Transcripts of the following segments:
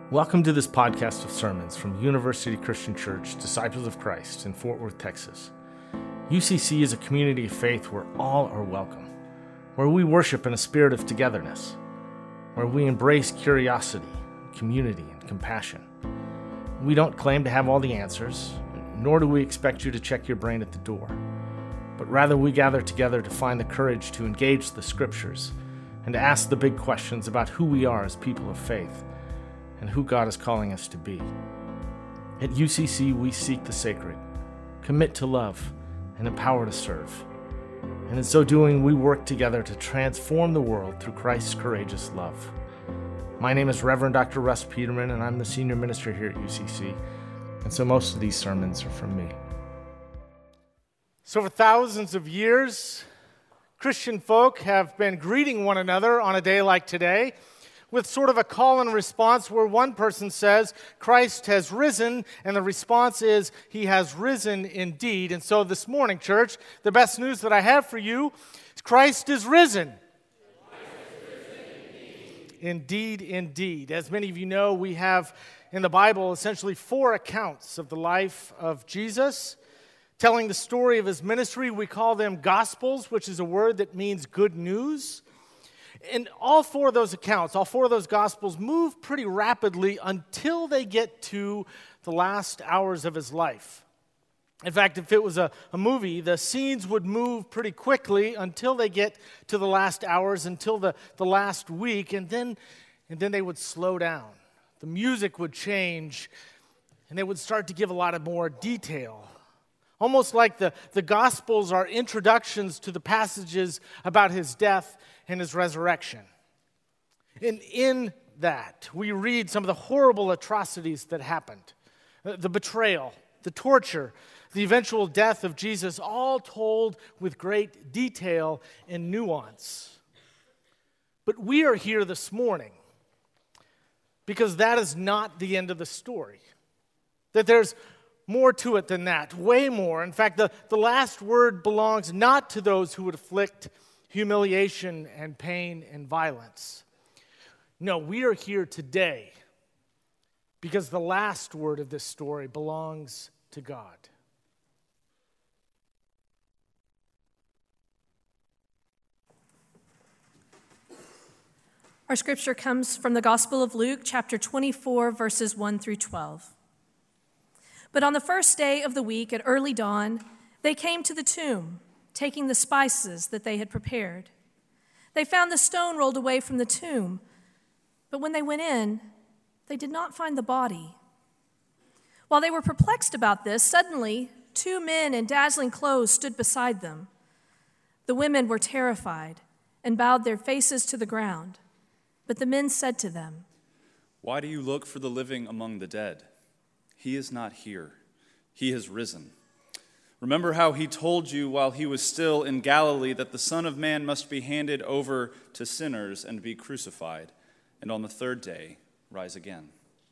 Welcome to this podcast of sermons from University Christian Church, Disciples of Christ in Fort Worth, Texas. UCC is a community of faith where all are welcome, where we worship in a spirit of togetherness, where we embrace curiosity, community, and compassion. We don't claim to have all the answers, nor do we expect you to check your brain at the door, but rather we gather together to find the courage to engage the scriptures and to ask the big questions about who we are as people of faith and who God is calling us to be. At UCC, we seek the sacred, commit to love, and empower to serve. And in so doing, we work together to transform the world through Christ's courageous love. My name is Reverend Dr. Russ Peterman, and I'm the senior minister here at UCC, and so most of these sermons are from me. So for thousands of years, Christian folk have been greeting one another on a day like today with sort of a call and response where one person says, Christ has risen, and the response is, he has risen indeed. And so this morning, church, the best news that I have for you is Christ is risen. Indeed, indeed. As many of you know, we have in the Bible essentially 4 accounts of the life of Jesus, telling the story of his ministry. We call them Gospels, which is a word that means good news. And all 4 of those accounts, all 4 of those Gospels move pretty rapidly until they get to the last hours of his life. In fact, if it was a movie, the scenes would move pretty quickly until they get to the last hours, until the last week, and then they would slow down. The music would change, and they would start to give a lot of more detail. Almost like the Gospels are introductions to the passages about his death and his resurrection. And in that, we read some of the horrible atrocities that happened. The betrayal, the torture, the eventual death of Jesus, all told with great detail and nuance. But we are here this morning because that is not the end of the story. That there's more to it than that, way more. In fact, the last word belongs not to those who would afflict humiliation and pain and violence. No, we are here today because the last word of this story belongs to God. Our scripture comes from the Gospel of Luke, chapter 24, verses 1 through 12. But on the first day of the week at early dawn, they came to the tomb, taking the spices that they had prepared. They found the stone rolled away from the tomb, but when they went in, they did not find the body. While they were perplexed about this, suddenly 2 men in dazzling clothes stood beside them. The women were terrified and bowed their faces to the ground. But the men said to them, "Why do you look for the living among the dead? He is not here. He has risen. Remember how he told you while he was still in Galilee that the Son of Man must be handed over to sinners and be crucified, and on the 3rd day rise again."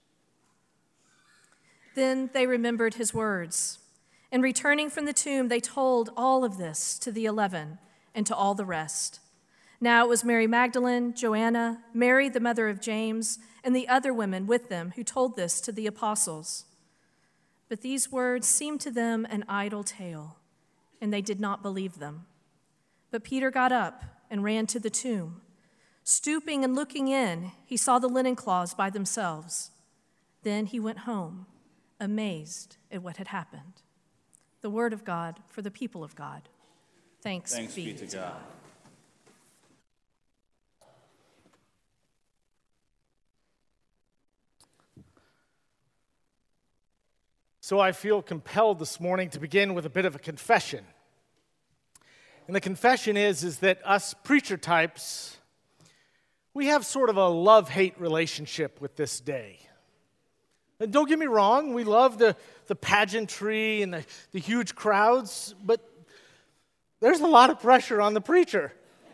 Then they remembered his words, and returning from the tomb, they told all of this to the 11 and to all the rest. Now it was Mary Magdalene, Joanna, Mary the mother of James, and the other women with them who told this to the apostles. But these words seemed to them an idle tale, and they did not believe them. But Peter got up and ran to the tomb. Stooping and looking in, he saw the linen cloths by themselves. Then he went home, amazed at what had happened. The word of God for the people of God. Thanks be to God. So I feel compelled this morning to begin with a bit of a confession. And the confession is that us preacher types, we have sort of a love-hate relationship with this day. And don't get me wrong, we love the pageantry and the huge crowds, but there's a lot of pressure on the preacher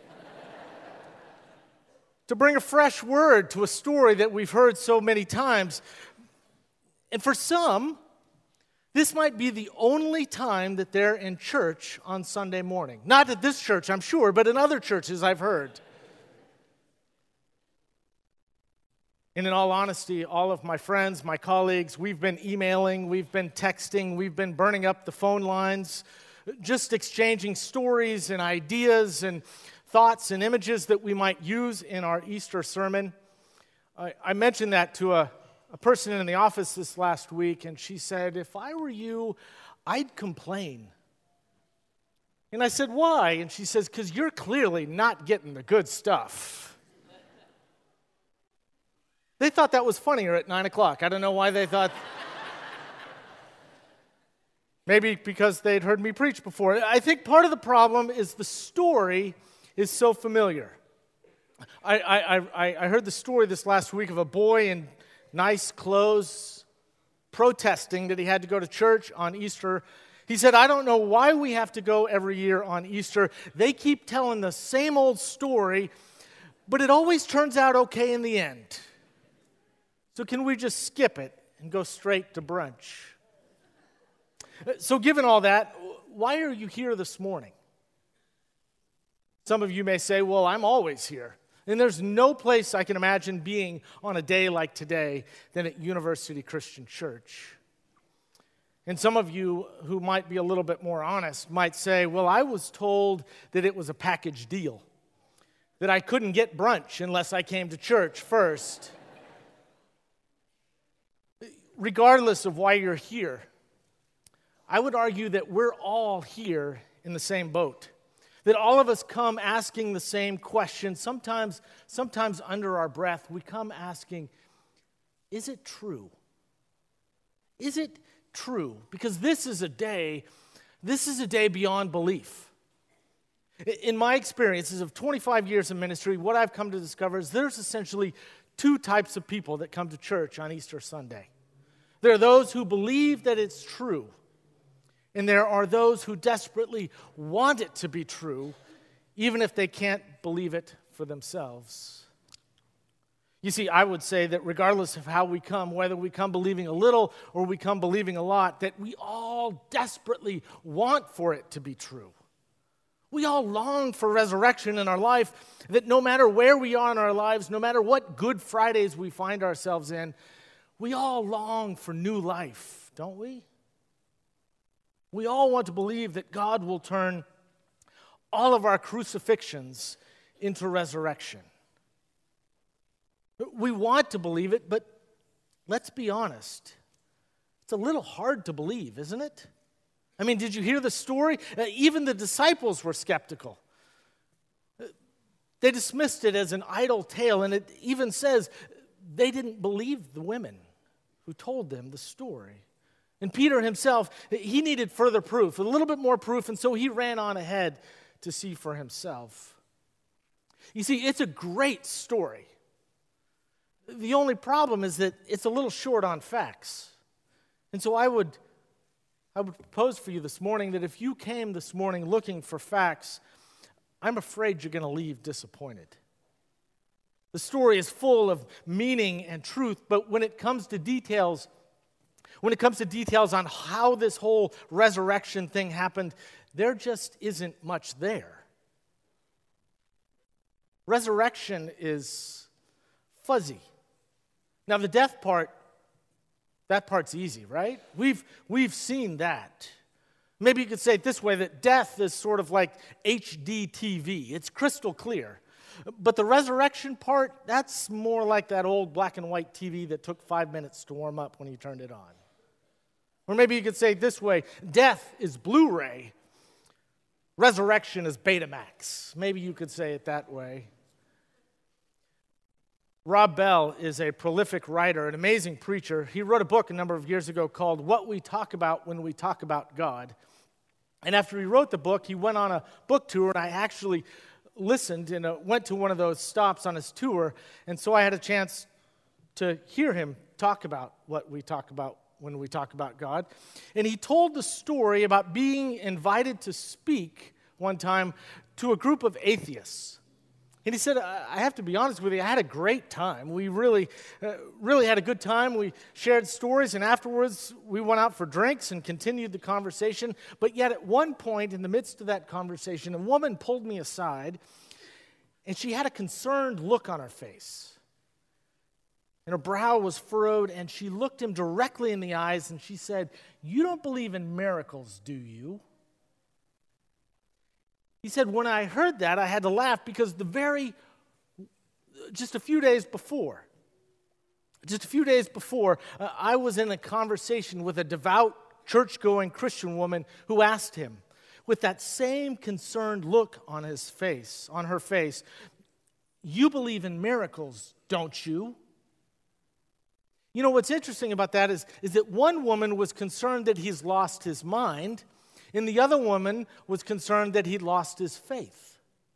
to bring a fresh word to a story that we've heard so many times. And for some, this might be the only time that they're in church on Sunday morning. Not at this church, I'm sure, but in other churches I've heard. And in all honesty, all of my friends, my colleagues, we've been emailing, we've been texting, we've been burning up the phone lines, just exchanging stories and ideas and thoughts and images that we might use in our Easter sermon. I mentioned that to a person in the office this last week, and she said, if I were you, I'd complain. And I said, why? And she says, because you're clearly not getting the good stuff. They thought that was funnier at 9 o'clock. I don't know why they thought. Maybe because they'd heard me preach before. I think part of the problem is the story is so familiar. I heard the story this last week of a boy in nice clothes protesting that he had to go to church on Easter. He said, I don't know why we have to go every year on Easter. They keep telling the same old story, but it always turns out okay in the end. So can we just skip it and go straight to brunch? So given all that, why are you here this morning? Some of you may say, well, I'm always here. And there's no place I can imagine being on a day like today than at University Christian Church. And some of you who might be a little bit more honest might say, well, I was told that it was a package deal, that I couldn't get brunch unless I came to church first. Regardless of why you're here, I would argue that we're all here in the same boat. That all of us come asking the same question. Sometimes under our breath, we come asking, is it true? Is it true? Because this is a day beyond belief. In my experiences of 25 years of ministry, what I've come to discover is there's essentially two types of people that come to church on Easter Sunday. There are those who believe that it's true, and there are those who desperately want it to be true, even if they can't believe it for themselves. You see, I would say that regardless of how we come, whether we come believing a little or we come believing a lot, that we all desperately want for it to be true. We all long for resurrection in our life, that no matter where we are in our lives, no matter what Good Fridays we find ourselves in, we all long for new life, don't we? We all want to believe that God will turn all of our crucifixions into resurrection. We want to believe it, but let's be honest. It's a little hard to believe, isn't it? I mean, did you hear the story? Even the disciples were skeptical. They dismissed it as an idle tale, and it even says they didn't believe the women who told them the story. And Peter himself, he needed further proof, a little bit more proof, and so he ran on ahead to see for himself. You see, it's a great story. The only problem is that it's a little short on facts. And so I would propose for you this morning that if you came this morning looking for facts, I'm afraid you're going to leave disappointed. The story is full of meaning and truth, but when it comes to details on how this whole resurrection thing happened, there just isn't much there. Resurrection is fuzzy. Now the death part, that part's easy, right? We've seen that. Maybe you could say it this way, that death is sort of like HD TV. It's crystal clear. But the resurrection part, that's more like that old black and white TV that took 5 minutes to warm up when you turned it on. Or maybe you could say it this way, death is Blu-ray, resurrection is Betamax. Maybe you could say it that way. Rob Bell is a prolific writer, an amazing preacher. He wrote a book a number of years ago called What We Talk About When We Talk About God. And after he wrote the book, he went on a book tour, and I actually listened and went to one of those stops on his tour, and so I had a chance to hear him talk about what we talk about when we talk about God. And he told the story about being invited to speak one time to a group of atheists. And he said, I have to be honest with you, I had a great time. We really had a good time. We shared stories, and afterwards we went out for drinks and continued the conversation. But yet at one point in the midst of that conversation, a woman pulled me aside, and she had a concerned look on her face. and her brow was furrowed, and she looked him directly in the eyes, and she said, "You don't believe in miracles, do you?" He said, "When I heard that, I had to laugh because just a few days before, I was in a conversation with a devout, church-going Christian woman who asked him, with that same concerned look on her face, 'You believe in miracles, don't you?' You know, what's interesting about that is that one woman was concerned that he's lost his mind, and the other woman was concerned that he'd lost his faith.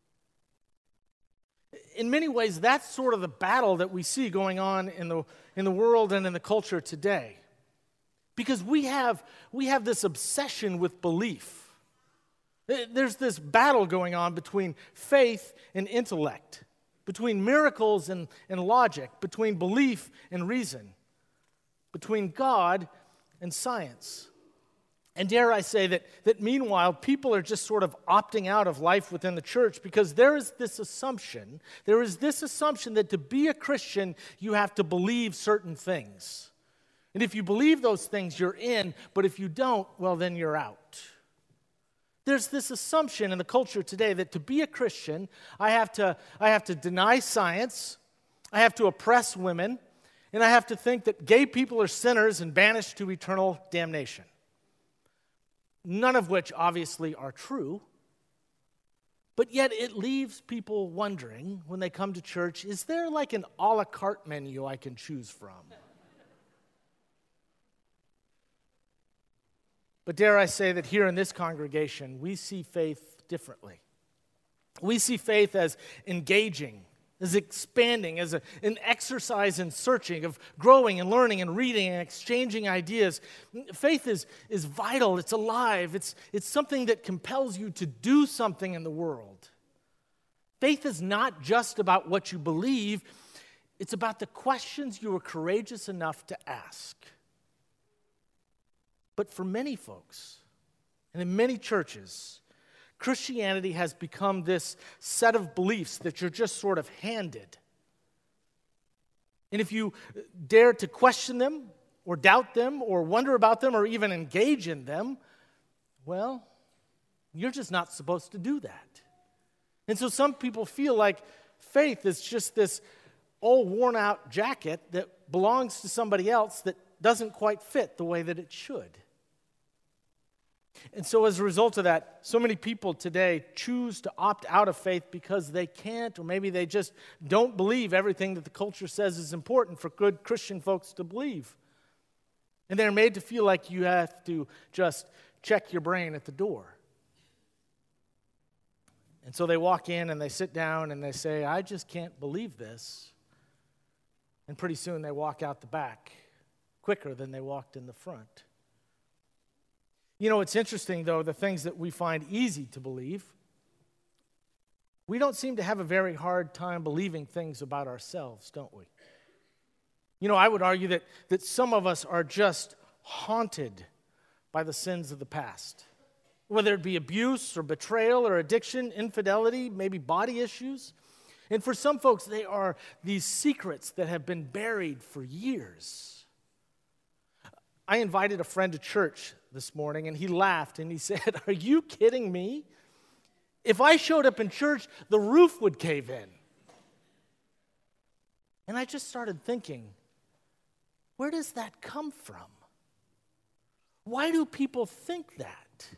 In many ways, that's sort of the battle that we see going on in the world and in the culture today. Because we have this obsession with belief. There's this battle going on between faith and intellect, between miracles and logic, between belief and reason, between God and science. And dare I say that meanwhile, people are just sort of opting out of life within the church because there is this assumption that to be a Christian, you have to believe certain things. And if you believe those things, you're in, but if you don't, well, then you're out. There's this assumption in the culture today that to be a Christian, I have to deny science, I have to oppress women, and I have to think that gay people are sinners and banished to eternal damnation. None of which obviously are true, but yet it leaves people wondering when they come to church, is there like an a la carte menu I can choose from? But dare I say that here in this congregation, we see faith differently. We see faith as engaging, as expanding, as an exercise in searching, of growing and learning and reading and exchanging ideas. Faith is vital, it's alive, it's something that compels you to do something in the world. Faith is not just about what you believe, it's about the questions you are courageous enough to ask. But for many folks, and in many churches, Christianity has become this set of beliefs that you're just sort of handed. And if you dare to question them, or doubt them, or wonder about them, or even engage in them, well, you're just not supposed to do that. And so some people feel like faith is just this old worn-out jacket that belongs to somebody else that doesn't quite fit the way that it should. And so as a result of that, so many people today choose to opt out of faith because they can't, or maybe they just don't believe everything that the culture says is important for good Christian folks to believe. And they're made to feel like you have to just check your brain at the door. And so they walk in and they sit down and they say, I just can't believe this. And pretty soon they walk out the back quicker than they walked in the front. You know, it's interesting, though, the things that we find easy to believe, we don't seem to have a very hard time believing things about ourselves, don't we? You know, I would argue that some of us are just haunted by the sins of the past, whether it be abuse or betrayal or addiction, infidelity, maybe body issues. And for some folks, they are these secrets that have been buried for years. I invited a friend to church this morning, and he laughed, and he said, are you kidding me? If I showed up in church, the roof would cave in. And I just started thinking, where does that come from? Why do people think that?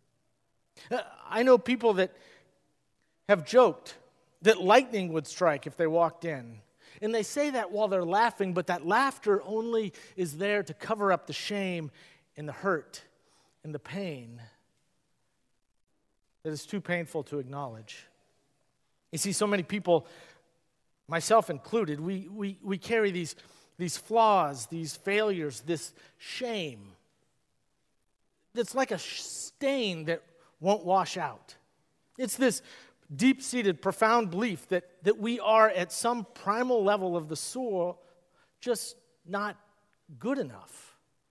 I know people that have joked that lightning would strike if they walked in. And they say that while they're laughing, but that laughter only is there to cover up the shame and the hurt and the pain that is too painful to acknowledge. You see, so many people, myself included, we carry these flaws, these failures, this shame that's like a stain that won't wash out. It's this deep-seated, profound belief that we are at some primal level of the soul just not good enough.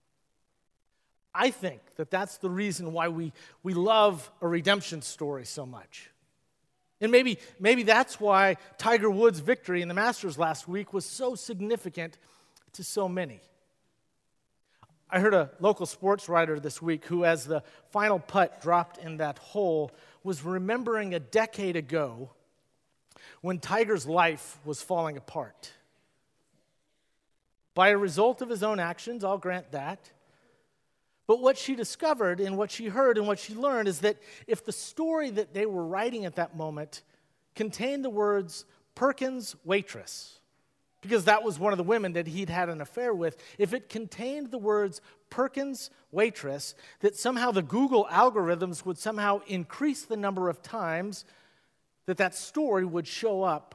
I think that that's the reason why we love a redemption story so much. And maybe that's why Tiger Woods' victory in the Masters last week was so significant to so many. I heard a local sports writer this week who, as the final putt dropped in that hole, was remembering a decade ago when Tiger's life was falling apart. By a result of his own actions, I'll grant that. But what she discovered and what she heard and what she learned is that if the story that they were writing at that moment contained the words Perkins waitress, because that was one of the women that he'd had an affair with, if it contained the words Perkins waitress, that somehow the Google algorithms would somehow increase the number of times that story would show up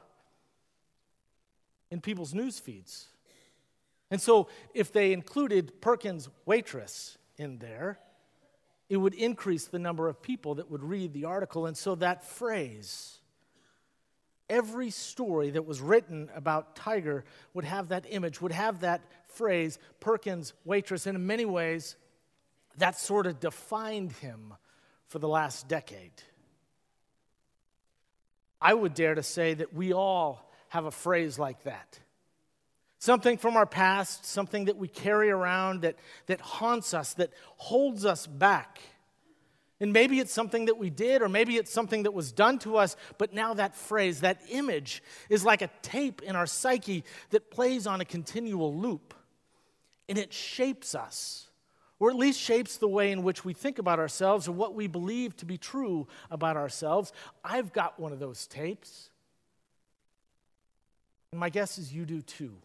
in people's news feeds. And so if they included Perkins waitress in there, it would increase the number of people that would read the article. And so that phrase, every story that was written about Tiger would have that image, would have that phrase, Perkins waitress. And in many ways, that sort of defined him for the last decade. I would dare to say that we all have a phrase like that. Something from our past, something that we carry around that haunts us, that holds us back. And maybe it's something that we did, or maybe it's something that was done to us, but now that phrase, that image, is like a tape in our psyche that plays on a continual loop. And it shapes us, or at least shapes the way in which we think about ourselves or what we believe to be true about ourselves. I've got one of those tapes. And my guess is you do too.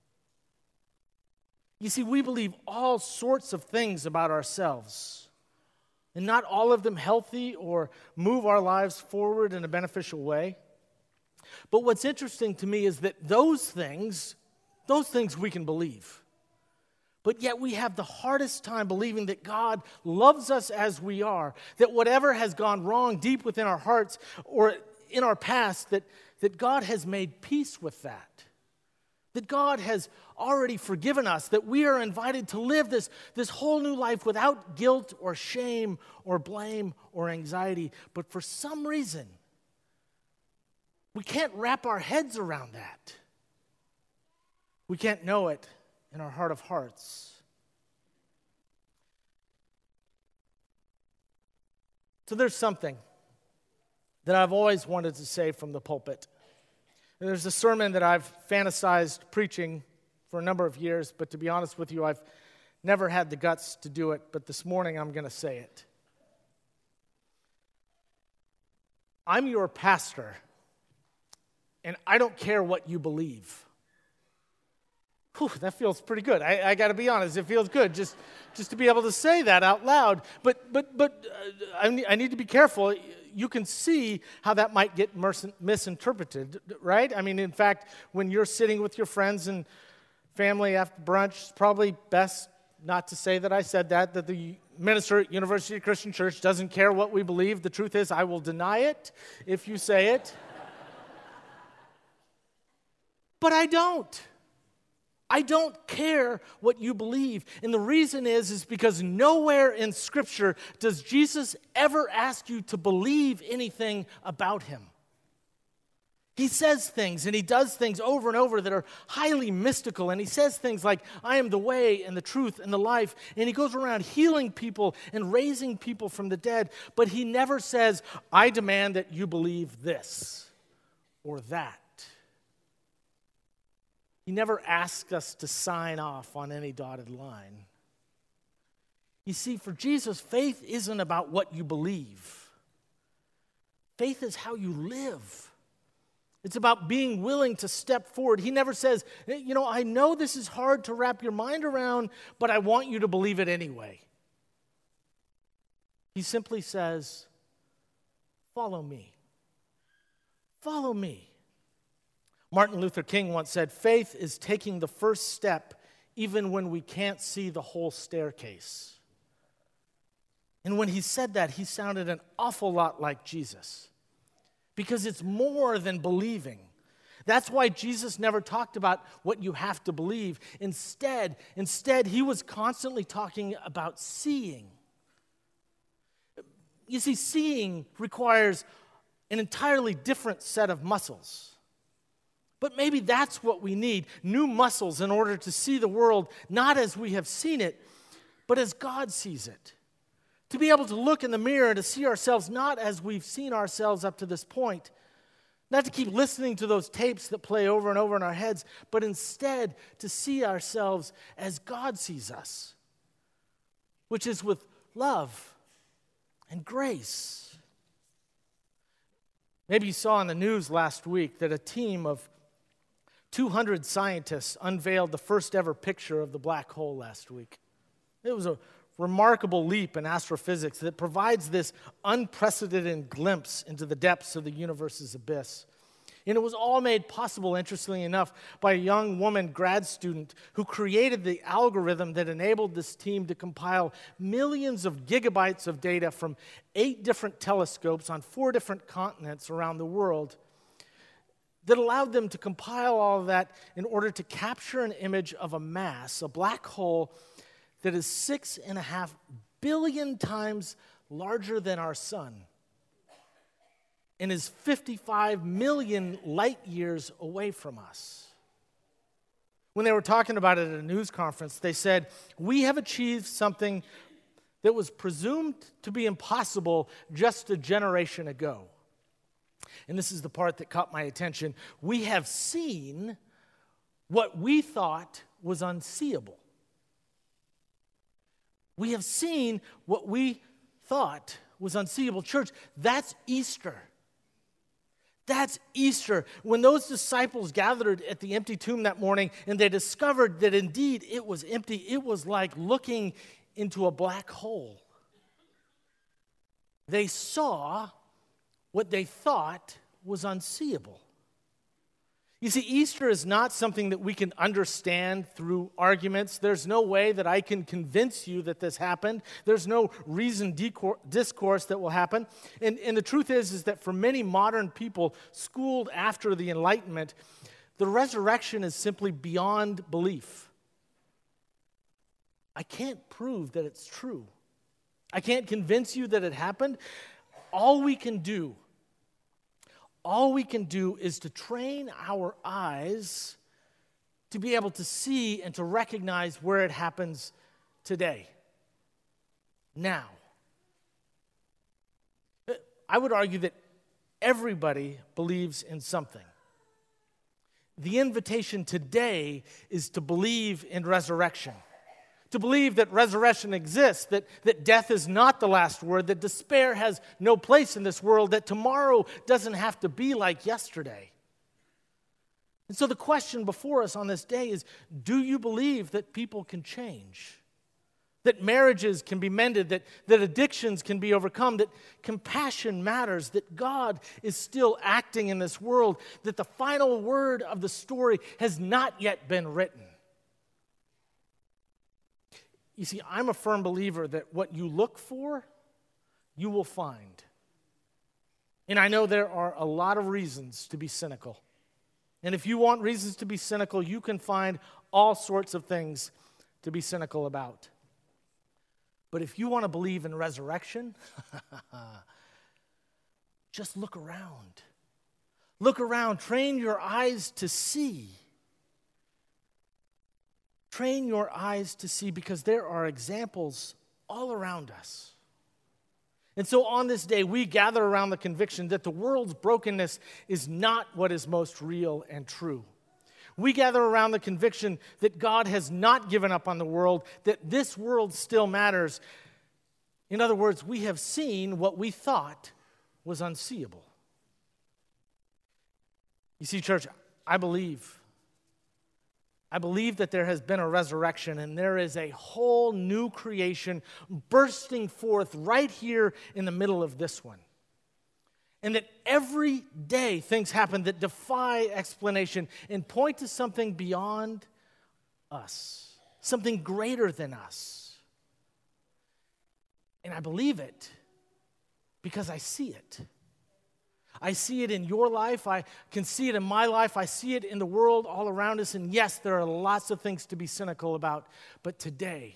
You see, we believe all sorts of things about ourselves, and not all of them healthy or move our lives forward in a beneficial way. But what's interesting to me is that those things we can believe. But yet we have the hardest time believing that God loves us as we are, that whatever has gone wrong deep within our hearts or in our past, that God has made peace with that God has already forgiven us, that we are invited to live this whole new life without guilt or shame or blame or anxiety. But for some reason, we can't wrap our heads around that. We can't know it in our heart of hearts. So there's something that I've always wanted to say from the pulpit. There's a sermon that I've fantasized preaching for a number of years, but to be honest with you, I've never had the guts to do it, but this morning I'm going to say it. I'm your pastor, and I don't care what you believe. Whew, that feels pretty good. I got to be honest, it feels good just to be able to say that out loud, but I need to be careful. You can see how that might get misinterpreted, right? I mean, in fact, when you're sitting with your friends and family after brunch, it's probably best not to say that I said that the minister at University Christian Church doesn't care what we believe. The truth is, I will deny it if you say it. But I don't. I don't care what you believe. And the reason is because nowhere in Scripture does Jesus ever ask you to believe anything about him. He says things and he does things over and over that are highly mystical. And he says things like, I am the way and the truth and the life. And he goes around healing people and raising people from the dead. But he never says, I demand that you believe this or that. He never asks us to sign off on any dotted line. You see, for Jesus, faith isn't about what you believe. Faith is how you live. It's about being willing to step forward. He never says, I know this is hard to wrap your mind around, but I want you to believe it anyway. He simply says, follow me. Follow me. Martin Luther King once said, faith is taking the first step even when we can't see the whole staircase. And when he said that, he sounded an awful lot like Jesus. Because it's more than believing. That's why Jesus never talked about what you have to believe. Instead, he was constantly talking about seeing. You see, seeing requires an entirely different set of muscles. But maybe that's what we need, new muscles in order to see the world not as we have seen it, but as God sees it. To be able to look in the mirror and to see ourselves not as we've seen ourselves up to this point. Not to keep listening to those tapes that play over and over in our heads, but instead to see ourselves as God sees us, which is with love and grace. Maybe you saw in the news last week that a team of 200 scientists unveiled the first ever picture of the black hole last week. It was a remarkable leap in astrophysics that provides this unprecedented glimpse into the depths of the universe's abyss. And it was all made possible, interestingly enough, by a young woman grad student who created the algorithm that enabled this team to compile millions of gigabytes of data from 8 different telescopes on 4 different continents around the world that allowed them to compile all of that in order to capture an image of a mass, a black hole, that is 6.5 billion times larger than our sun and is 55 million light years away from us. When they were talking about it at a news conference, they said, "We have achieved something that was presumed to be impossible just a generation ago." And this is the part that caught my attention. We have seen what we thought was unseeable. We have seen what we thought was unseeable. Church, that's Easter. That's Easter. When those disciples gathered at the empty tomb that morning and they discovered that indeed it was empty, it was like looking into a black hole. They saw what they thought was unseeable. You see, Easter is not something that we can understand through arguments. There's no way that I can convince you that this happened. There's no reasoned discourse that will happen. And the truth is that for many modern people schooled after the Enlightenment, the resurrection is simply beyond belief. I can't prove that it's true. I can't convince you that it happened. All we can do is to train our eyes to be able to see and to recognize where it happens today, now. I would argue that everybody believes in something. The invitation today is to believe in resurrection. To believe that resurrection exists, that death is not the last word, that despair has no place in this world, that tomorrow doesn't have to be like yesterday. And so the question before us on this day is, do you believe that people can change? That marriages can be mended, that addictions can be overcome, that compassion matters, that God is still acting in this world, that the final word of the story has not yet been written? You see, I'm a firm believer that what you look for, you will find. And I know there are a lot of reasons to be cynical. And if you want reasons to be cynical, you can find all sorts of things to be cynical about. But if you want to believe in resurrection, just look around. Look around. Train your eyes to see. Train your eyes to see, because there are examples all around us. And so on this day, we gather around the conviction that the world's brokenness is not what is most real and true. We gather around the conviction that God has not given up on the world, that this world still matters. In other words, we have seen what we thought was unseeable. You see, church, I believe that there has been a resurrection and there is a whole new creation bursting forth right here in the middle of this one. And that every day things happen that defy explanation and point to something beyond us, something greater than us. And I believe it because I see it. I see it in your life. I can see it in my life. I see it in the world all around us. And yes, there are lots of things to be cynical about. But today,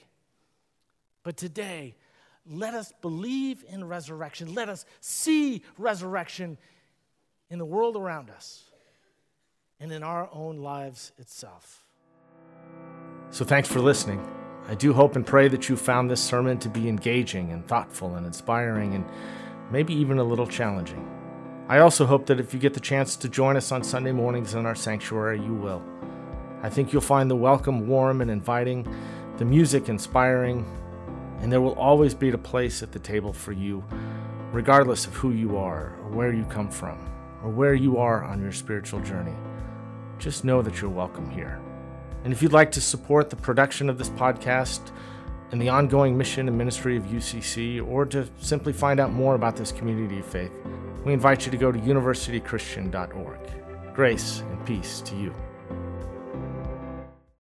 let us believe in resurrection. Let us see resurrection in the world around us, and in our own lives itself. So thanks for listening. I do hope and pray that you found this sermon to be engaging and thoughtful and inspiring and maybe even a little challenging. I also hope that if you get the chance to join us on Sunday mornings in our sanctuary, you will. I think you'll find the welcome warm and inviting, the music inspiring, and there will always be a place at the table for you, regardless of who you are or where you come from or where you are on your spiritual journey. Just know that you're welcome here. And if you'd like to support the production of this podcast and the ongoing mission and ministry of UCC, or to simply find out more about this community of faith, we invite you to go to universitychristian.org. Grace and peace to you.